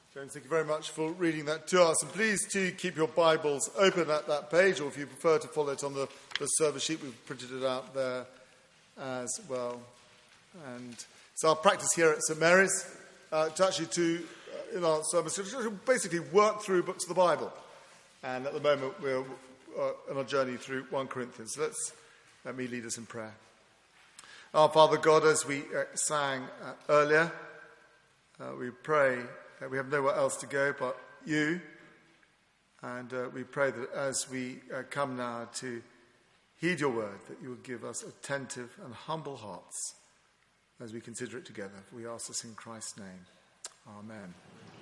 James, thank you very much for reading that to us. And please do keep your Bibles open at that page, or if you prefer to follow it on the service sheet, we've printed it out there as well. And it's our practice here at St Mary's in our service, to basically work through books of the Bible. And at the moment, we're on a journey through 1 Corinthians. Let me lead us in prayer. Our Father God, as we sang earlier, we pray that we have nowhere else to go but you. And we pray that as we come now to heed your word, that you will give us attentive and humble hearts as we consider it together. We ask this in Christ's name. Amen.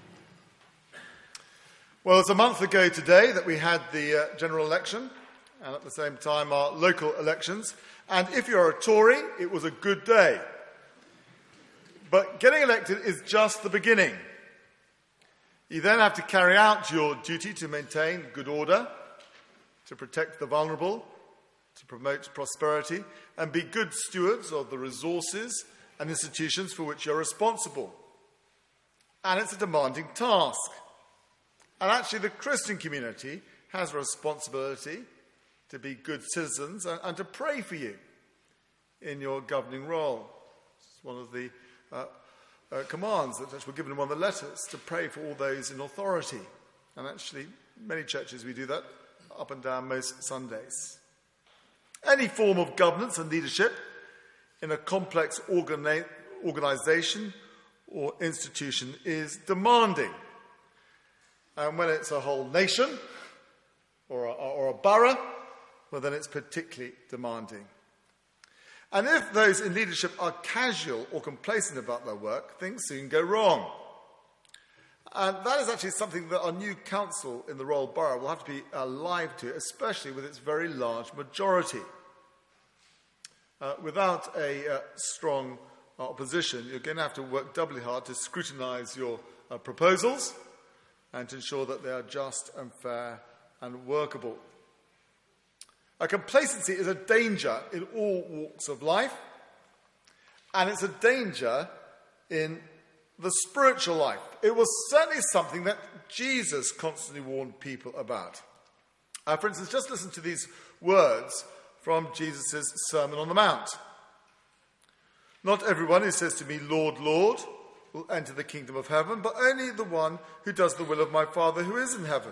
Well, it's a month ago today that we had the general election, and at the same time our local elections. And if you're a Tory, it was a good day. But getting elected is just the beginning. You then have to carry out your duty to maintain good order, to protect the vulnerable, to promote prosperity, and be good stewards of the resources and institutions for which you're responsible. And it's a demanding task. And actually the Christian community has a responsibility to be good citizens and to pray for you in your governing role. It's one of the commands that were given in one of the letters, to pray for all those in authority. And actually, many churches we do that up and down most Sundays. Any form of governance and leadership in a complex organisation or institution is demanding. And when it's a whole nation or a borough, well, then it's particularly demanding. And if those in leadership are casual or complacent about their work, things soon go wrong. And that is actually something that our new council in the Royal Borough will have to be alive to, especially with its very large majority. Without a strong opposition, you're going to have to work doubly hard to scrutinise your proposals and to ensure that they are just and fair and workable. Complacency is a danger in all walks of life, and it's a danger in the spiritual life. It was certainly something that Jesus constantly warned people about. For instance, just listen to these words from Jesus' Sermon on the Mount. Not everyone who says to me, Lord, Lord, will enter the kingdom of heaven, but only the one who does the will of my Father who is in heaven.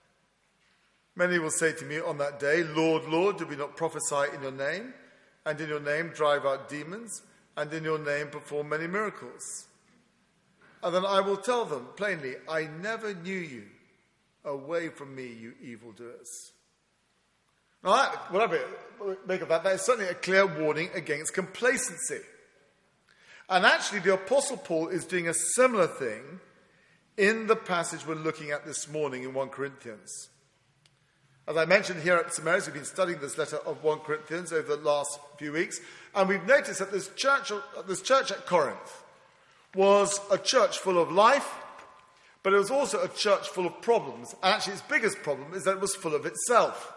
Many will say to me on that day, Lord, Lord, did we not prophesy in your name, and in your name drive out demons, and in your name perform many miracles? And then I will tell them plainly, I never knew you. Away from me, you evildoers. Now, whatever you make of that, is certainly a clear warning against complacency. And actually, the Apostle Paul is doing a similar thing in the passage we're looking at this morning in 1 Corinthians. As I mentioned here at St Mary's, we've been studying this letter of 1 Corinthians over the last few weeks, and we've noticed that this church at Corinth was a church full of life, but it was also a church full of problems. And actually its biggest problem is that it was full of itself.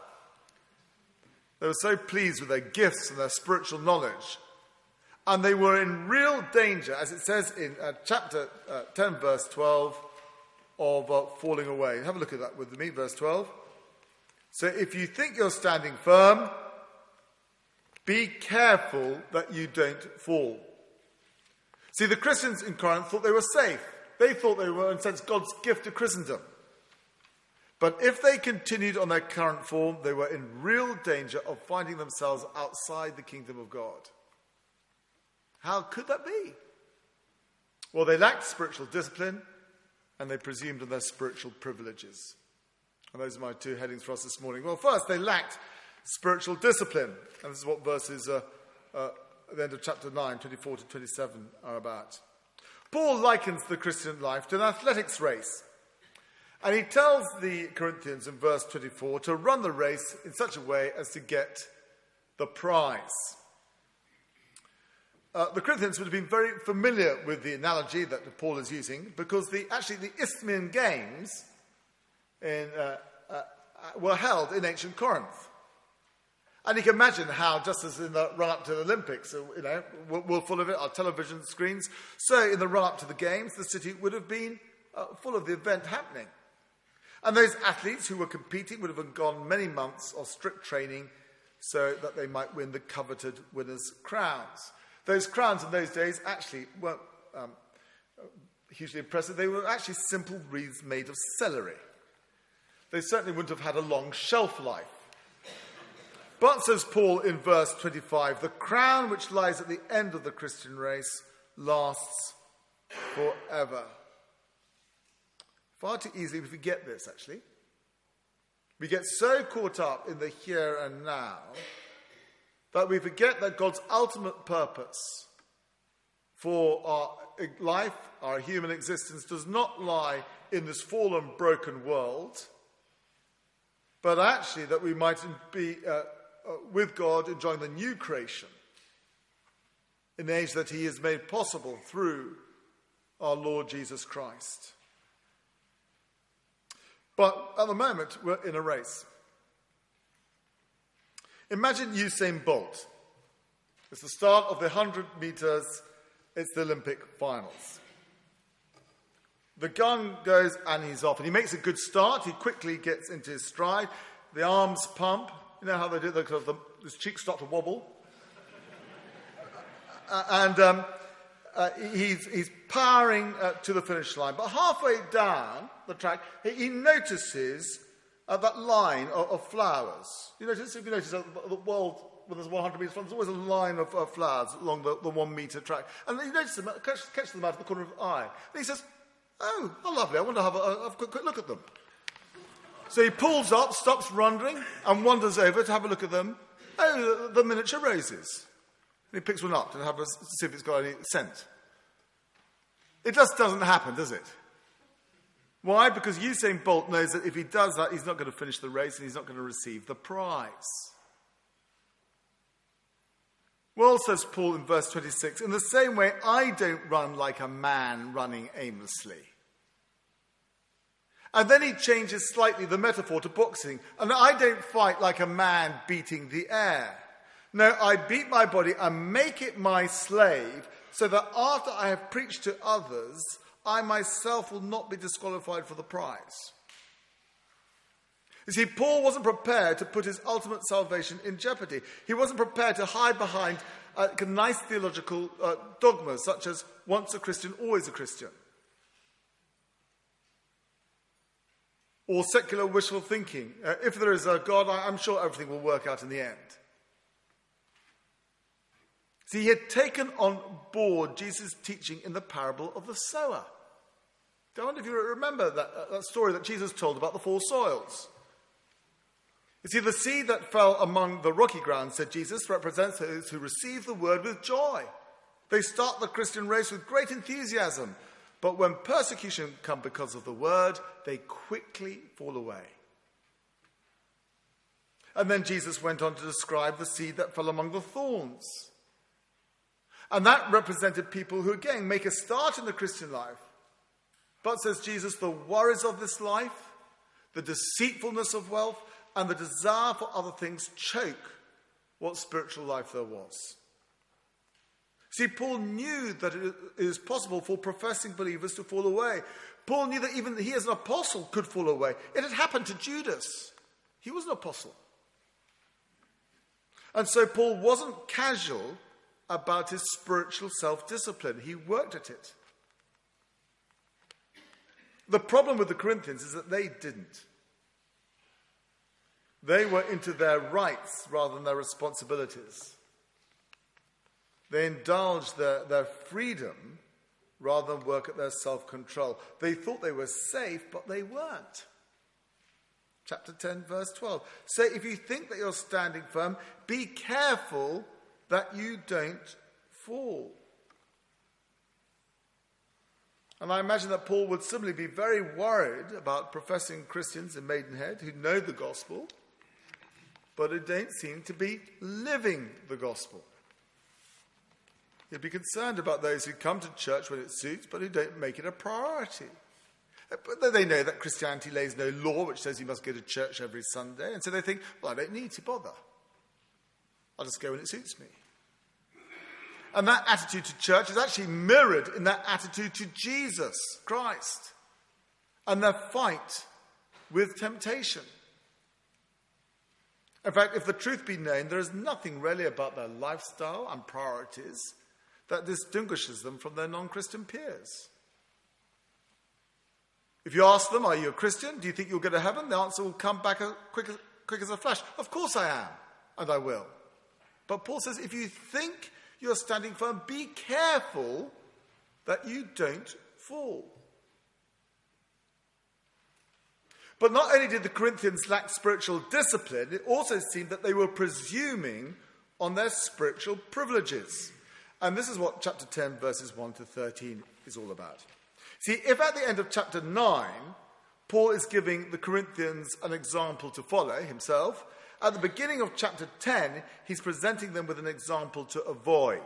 They were so pleased with their gifts and their spiritual knowledge, and they were in real danger, as it says in chapter 10, verse 12, of falling away. Have a look at that with me, verse 12. So if you think you're standing firm, be careful that you don't fall. See, the Christians in Corinth thought they were safe. They thought they were, in a sense, God's gift to Christendom. But if they continued on their current form, they were in real danger of finding themselves outside the kingdom of God. How could that be? Well, they lacked spiritual discipline, and they presumed on their spiritual privileges. And those are my two headings for us this morning. Well, first, they lacked spiritual discipline. And this is what verses at the end of chapter 9, 24 to 27 are about. Paul likens the Christian life to an athletics race. And he tells the Corinthians in verse 24 to run the race in such a way as to get the prize. The Corinthians would have been very familiar with the analogy that Paul is using, because the Isthmian Games were held in ancient Corinth. And you can imagine how, just as in the run-up to the Olympics, we're full of it, our television screens, so in the run-up to the Games, the city would have been full of the event happening. And those athletes who were competing would have undergone many months of strict training so that they might win the coveted winners' crowns. Those crowns in those days actually weren't hugely impressive. They were actually simple wreaths made of celery. They certainly wouldn't have had a long shelf life. But, says Paul in verse 25, the crown which lies at the end of the Christian race lasts forever. Far too easily we forget this, actually. We get so caught up in the here and now that we forget that God's ultimate purpose for our life, our human existence, does not lie in this fallen, broken world, but actually that we might be with God enjoying the new creation in the age that he has made possible through our Lord Jesus Christ. But at the moment, we're in a race. Imagine Usain Bolt. It's the start of the 100 metres. It's the Olympic finals. The gun goes and he's off. And he makes a good start. He quickly gets into his stride. The arms pump. You know how they do that? His cheeks start to wobble. He's powering to the finish line. But halfway down the track, he notices that line of flowers. If you notice the world, when there's 100 metres, there's always a line of flowers along the 1 metre track. And he notices them, catches them out of the corner of the eye. And he says, oh, how lovely, I want to have a quick look at them. So he pulls up, stops wandering, and wanders over to have a look at them. Oh, the miniature roses. And he picks one up to see if it's got any scent. It just doesn't happen, does it? Why? Because Usain Bolt knows that if he does that, he's not going to finish the race and he's not going to receive the prize. Well, says Paul in verse 26, in the same way, I don't run like a man running aimlessly. And then he changes slightly the metaphor to boxing. And I don't fight like a man beating the air. No, I beat my body and make it my slave, so that after I have preached to others, I myself will not be disqualified for the prize. You see, Paul wasn't prepared to put his ultimate salvation in jeopardy. He wasn't prepared to hide behind nice theological dogmas, such as once a Christian, always a Christian. Or secular wishful thinking. If there is a God, I'm sure everything will work out in the end. See, he had taken on board Jesus' teaching in the parable of the sower. I wonder if you remember that story that Jesus told about the 4 soils. You see, the seed that fell among the rocky ground, said Jesus, represents those who receive the word with joy. They start the Christian race with great enthusiasm, but when persecution comes because of the word, they quickly fall away. And then Jesus went on to describe the seed that fell among the thorns. And that represented people who, again, make a start in the Christian life. But, says Jesus, the worries of this life, the deceitfulness of wealth, and the desire for other things choke what spiritual life there was. See, Paul knew that it is possible for professing believers to fall away. Paul knew that even he as an apostle could fall away. It had happened to Judas. He was an apostle. And so Paul wasn't casual about his spiritual self-discipline. He worked at it. The problem with the Corinthians is that they didn't. They were into their rights rather than their responsibilities. They indulged their freedom rather than work at their self-control. They thought they were safe, but they weren't. Chapter 10, verse 12. So if you think that you're standing firm, be careful that you don't fall. And I imagine that Paul would similarly be very worried about professing Christians in Maidenhead who know the gospel, but who don't seem to be living the gospel. He'd be concerned about those who come to church when it suits, but who don't make it a priority. But they know that Christianity lays no law which says you must go to church every Sunday, and so they think, well, I don't need to bother. I'll just go when it suits me. And that attitude to church is actually mirrored in that attitude to Jesus Christ. and their fight with temptation. In fact, if the truth be known, there is nothing really about their lifestyle and priorities that distinguishes them from their non-Christian peers. If you ask them, are you a Christian? Do you think you'll go to heaven? The answer will come back quick as a flash. Of course I am, and I will. But Paul says, if you think you're standing firm, be careful that you don't fall. But not only did the Corinthians lack spiritual discipline, it also seemed that they were presuming on their spiritual privileges. And this is what chapter 10, verses 1 to 13 is all about. See, if at the end of chapter 9, Paul is giving the Corinthians an example to follow himself, at the beginning of chapter 10, he's presenting them with an example to avoid.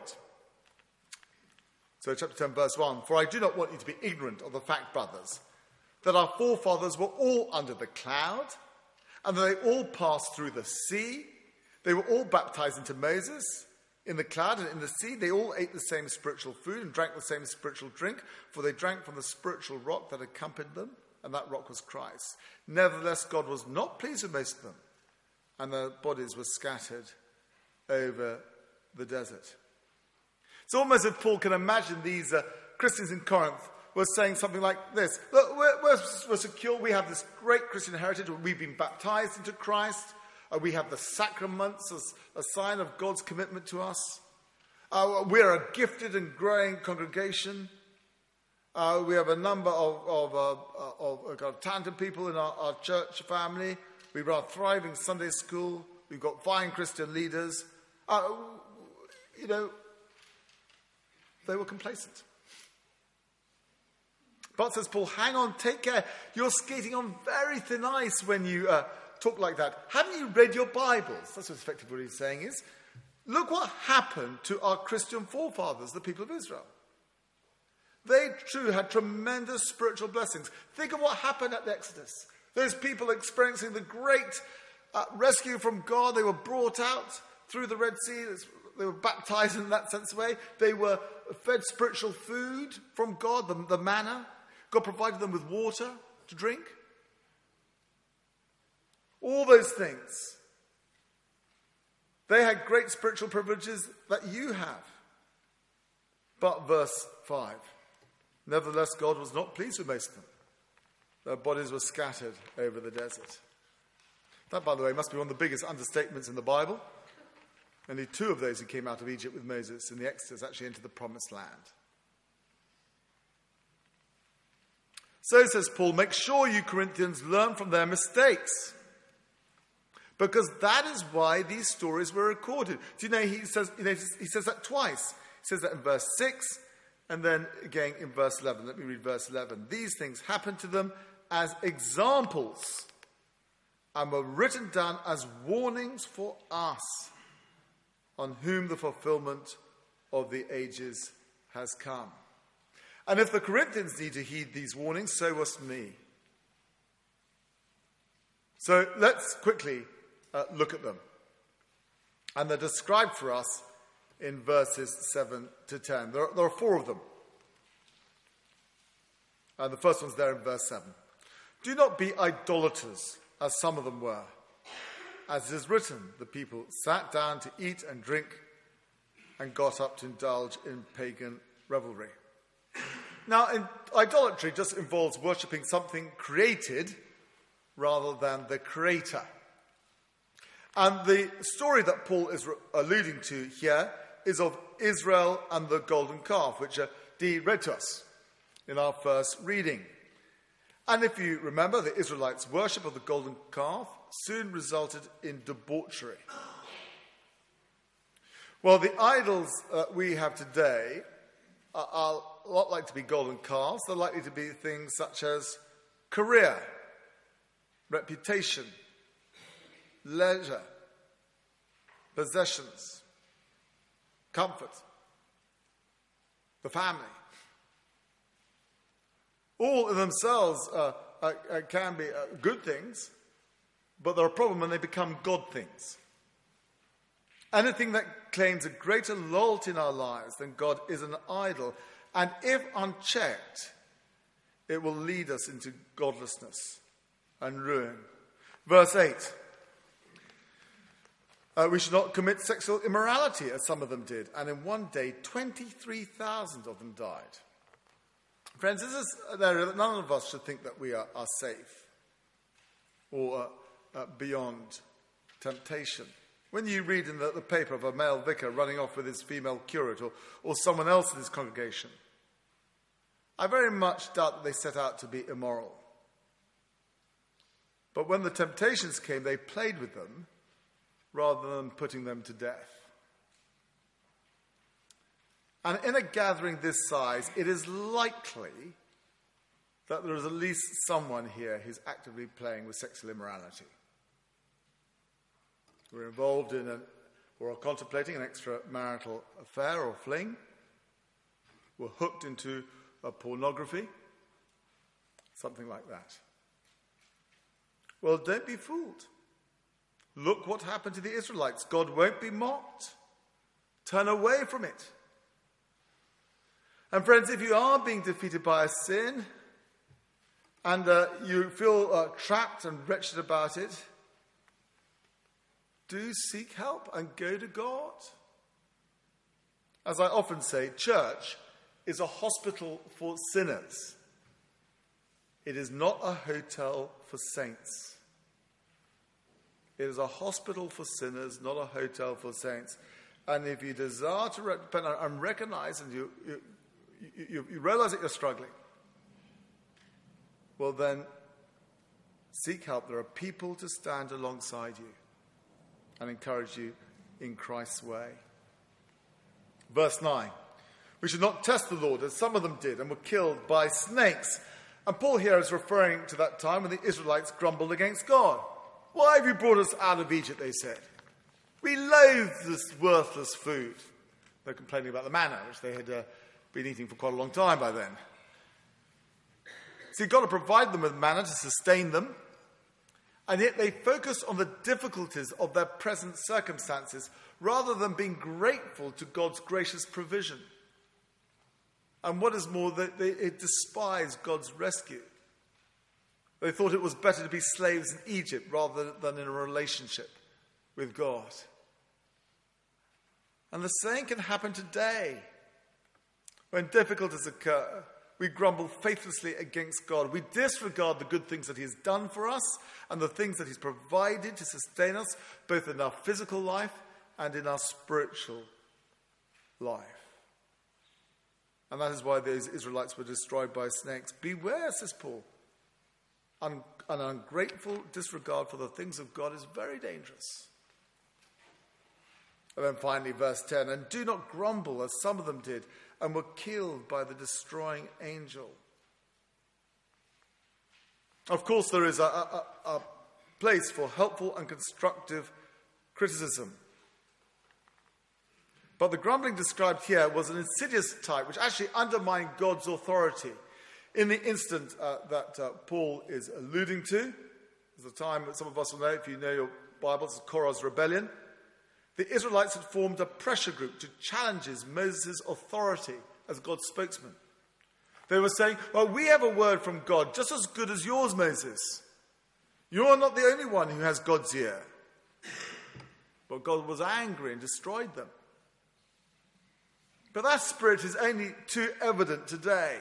So chapter 10, verse 1, "For I do not want you to be ignorant of the fact, brothers, that our forefathers were all under the cloud, and that they all passed through the sea. They were all baptized into Moses in the cloud and in the sea. They all ate the same spiritual food and drank the same spiritual drink, for they drank from the spiritual rock that accompanied them, and that rock was Christ. Nevertheless, God was not pleased with most of them, and their bodies were scattered over the desert." It's almost as if Paul can imagine these Christians in Corinth were saying something like this: "Look, we're secure. We have this great Christian heritage. We've been baptized into Christ. We have the sacraments as a sign of God's commitment to us. We're a gifted and growing congregation. We have a number of kind of talented people in our church family. We run a thriving Sunday school. We've got fine Christian leaders." They were complacent. But, says Paul, hang on, take care. You're skating on very thin ice when you talk like that. Haven't you read your Bibles? That's effectively what he's saying is, look what happened to our Christian forefathers, the people of Israel. They, too, had tremendous spiritual blessings. Think of what happened at the Exodus. Those people experiencing the great rescue from God. They were brought out through the Red Sea. They were baptized in that sense way. They were fed spiritual food from God, the manna. God provided them with water to drink. All those things. They had great spiritual privileges that you have. But verse 5. "Nevertheless, God was not pleased with most of them. Their bodies were scattered over the desert." That, by the way, must be one of the biggest understatements in the Bible. Only 2 of those who came out of Egypt with Moses in the Exodus actually entered the promised land. So, says Paul, make sure you Corinthians learn from their mistakes, because that is why these stories were recorded. Do you know, he says that twice. He says that in verse 6 and then again in verse 11. Let me read verse 11. "These things happened to them as examples and were written down as warnings for us, on whom the fulfillment of the ages has come." And if the Corinthians need to heed these warnings, so must me. So let's quickly look at them. And they're described for us in verses 7 to 10. There are 4 of them. And the first one's there in verse 7. "Do not be idolaters, as some of them were. As it is written, the people sat down to eat and drink and got up to indulge in pagan revelry." Now, idolatry just involves worshipping something created rather than the creator. And the story that Paul is alluding to here is of Israel and the golden calf, which Dee read to us in our first reading. And if you remember, the Israelites' worship of the golden calf soon resulted in debauchery. Well, the idols we have today are a lot like to be golden calves. They're likely to be things such as career, reputation, leisure, possessions, comfort, the family. All in themselves can be good things, but they're a problem when they become God things. Anything that claims a greater loyalty in our lives than God is an idol. And if unchecked, it will lead us into godlessness and ruin. Verse 8. We should not commit sexual immorality, as some of them did. And in one day, 23,000 of them died. Friends, none of us should think that we are safe or beyond temptation. When you read in the paper of a male vicar running off with his female curate or someone else in his congregation, I very much doubt that they set out to be immoral. But when the temptations came, they played with them rather than putting them to death. And in a gathering this size, it is likely that there is at least someone here who's actively playing with sexual immorality. We're involved in or are contemplating an extramarital affair or fling. We're hooked into pornography, something like that. Well, don't be fooled. Look what happened to the Israelites. God won't be mocked. Turn away from it. And friends, if you are being defeated by a sin and you feel trapped and wretched about it, do seek help and go to God. As I often say, church is a hospital for sinners. It is not a hotel for saints. It is a hospital for sinners, not a hotel for saints. And if you desire to repent and recognize and you realize that you're struggling, well then, seek help. There are people to stand alongside you and encourage you in Christ's way. Verse 9. We should not test the Lord, as some of them did, and were killed by snakes. And Paul here is referring to that time when the Israelites grumbled against God. Why have you brought us out of Egypt, they said. We loathe this worthless food. They're complaining about the manna, which they had been eating for quite a long time by then. So you've got to provide them with manna to sustain them. And yet they focus on the difficulties of their present circumstances rather than being grateful to God's gracious provision. And what is more, they despise God's rescue. They thought it was better to be slaves in Egypt rather than in a relationship with God. And the same can happen today. When difficulties occur, we grumble faithlessly against God. We disregard the good things that he has done for us and the things that he's provided to sustain us, both in our physical life and in our spiritual life. And that is why those Israelites were destroyed by snakes. Beware, says Paul. An ungrateful disregard for the things of God is very dangerous. And then finally, verse 10, and do not grumble as some of them did and were killed by the destroying angel. Of course, there is a place for helpful and constructive criticism. But the grumbling described here was an insidious type which actually undermined God's authority. In the instant that Paul is alluding to, there's a time that some of us will know, if you know your Bibles, Korah's rebellion. The Israelites had formed a pressure group to challenge Moses' authority as God's spokesman. They were saying, well, we have a word from God just as good as yours, Moses. You're not the only one who has God's ear. But God was angry and destroyed them. But that spirit is only too evident today.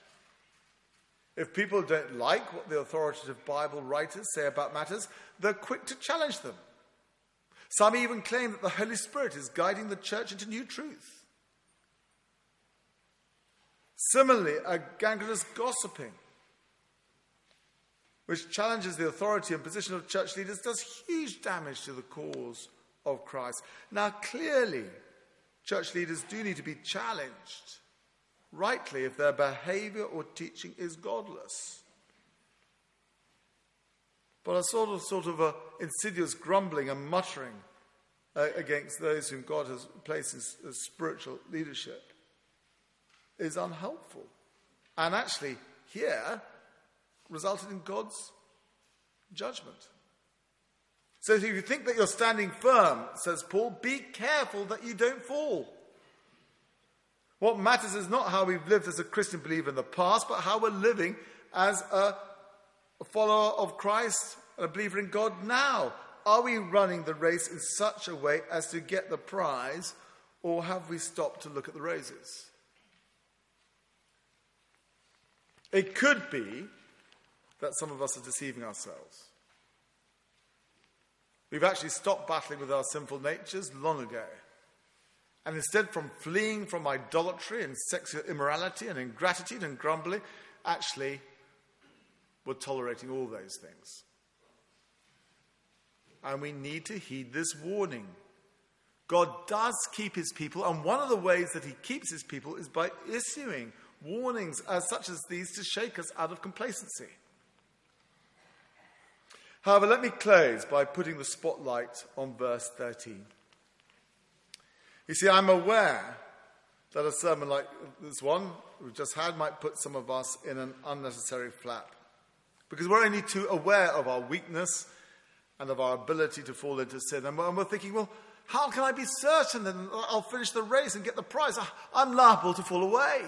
If people don't like what the authoritative Bible writers say about matters, they're quick to challenge them. Some even claim that the Holy Spirit is guiding the church into new truth. Similarly, a gangrenous gossiping, which challenges the authority and position of church leaders, does huge damage to the cause of Christ. Now, clearly, church leaders do need to be challenged, rightly, if their behavior or teaching is godless. But a sort of a insidious grumbling and muttering against those whom God has placed as spiritual leadership is unhelpful. And actually, here, resulted in God's judgment. So if you think that you're standing firm, says Paul, be careful that you don't fall. What matters is not how we've lived as a Christian believer in the past, but how we're living as a follower of Christ and a believer in God now. Are we running the race in such a way as to get the prize, or have we stopped to look at the roses? It could be that some of us are deceiving ourselves. We've actually stopped battling with our sinful natures long ago. And instead, from fleeing from idolatry and sexual immorality and ingratitude and grumbling, actually, we're tolerating all those things. And we need to heed this warning. God does keep his people, and one of the ways that he keeps his people is by issuing warnings such as these to shake us out of complacency. However, let me close by putting the spotlight on verse 13. You see, I'm aware that a sermon like this one we've just had might put some of us in an unnecessary flap, because we're only too aware of our weakness and of our ability to fall into sin. And we're thinking, well, how can I be certain that I'll finish the race and get the prize? I'm liable to fall away.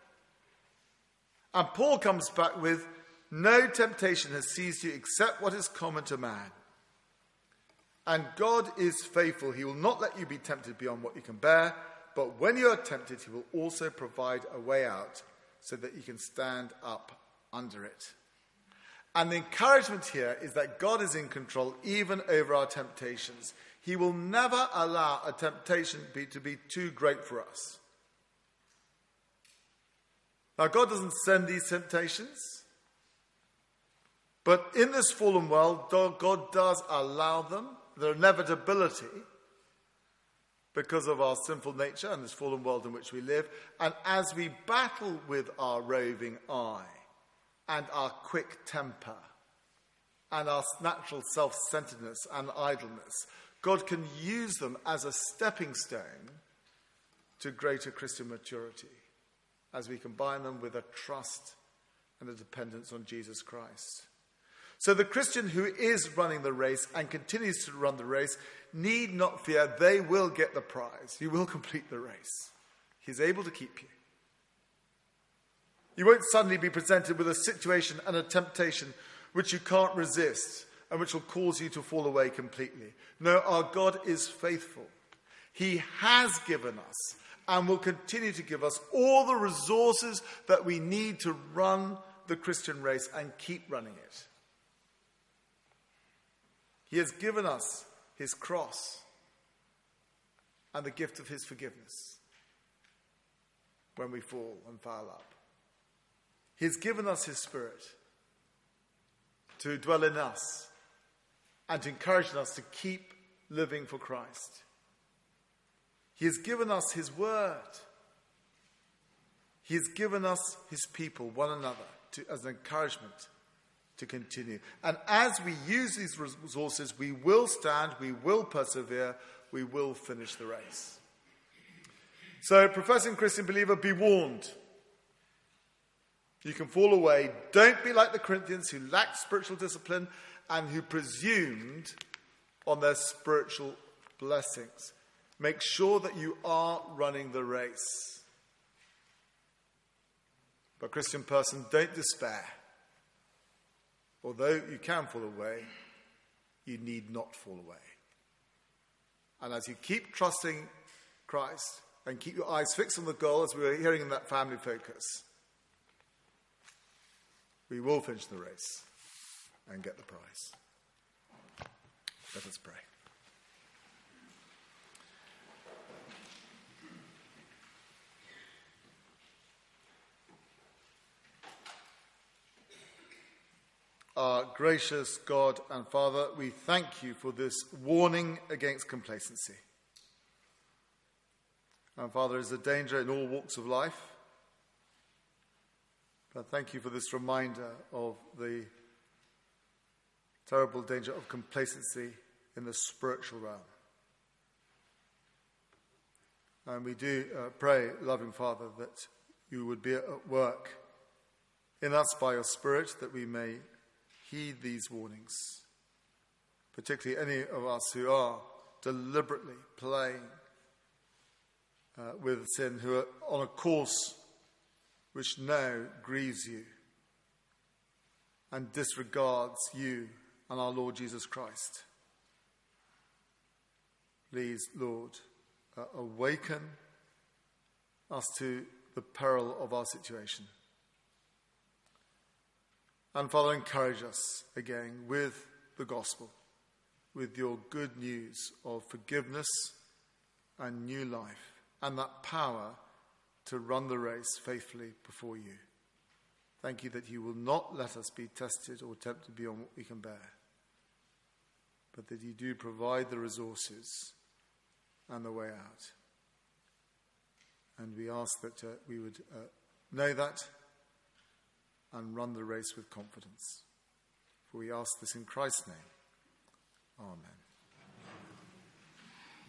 And Paul comes back with, no temptation has seized you except what is common to man. And God is faithful. He will not let you be tempted beyond what you can bear, but when you are tempted, he will also provide a way out so that you can stand up under it. And the encouragement here is that God is in control even over our temptations. He will never allow a temptation to be too great for us. Now, God doesn't send these temptations, but in this fallen world, God does allow them, their inevitability, because of our sinful nature and this fallen world in which we live. And as we battle with our roving eye and our quick temper and our natural self-centeredness and idleness, God can use them as a stepping stone to greater Christian maturity as we combine them with a trust and a dependence on Jesus Christ. So the Christian who is running the race and continues to run the race need not fear. They will get the prize. You will complete the race. He's able to keep you. You won't suddenly be presented with a situation and a temptation which you can't resist and which will cause you to fall away completely. No, our God is faithful. He has given us and will continue to give us all the resources that we need to run the Christian race and keep running it. He has given us his cross and the gift of his forgiveness when we fall and foul up. He has given us his Spirit to dwell in us and to encourage us to keep living for Christ. He has given us his word. He has given us his people, one another, as an encouragement to continue. And as we use these resources, we will stand, we will persevere, we will finish the race. So, professing Christian believer, be warned. You can fall away. Don't be like the Corinthians who lacked spiritual discipline and who presumed on their spiritual blessings. Make sure that you are running the race. But Christian person, don't despair. Although you can fall away, you need not fall away. And as you keep trusting Christ and keep your eyes fixed on the goal, as we were hearing in that family focus, we will finish the race and get the prize. Let us pray. Our gracious God and Father, we thank you for this warning against complacency. And Father, there is a danger in all walks of life. But thank you for this reminder of the terrible danger of complacency in the spiritual realm. And we do pray, loving Father, that you would be at work in us by your Spirit, that we may heed these warnings, particularly any of us who are deliberately playing with sin, who are on a course which now grieves you and disregards you and our Lord Jesus Christ. Please, Lord, awaken us to the peril of our situation. And Father, encourage us again with the gospel, with your good news of forgiveness and new life, and that power to run the race faithfully before you. Thank you that you will not let us be tested or tempted beyond what we can bear, but that you do provide the resources and the way out. And we ask that we would know that and run the race with confidence. For we ask this in Christ's name. Amen.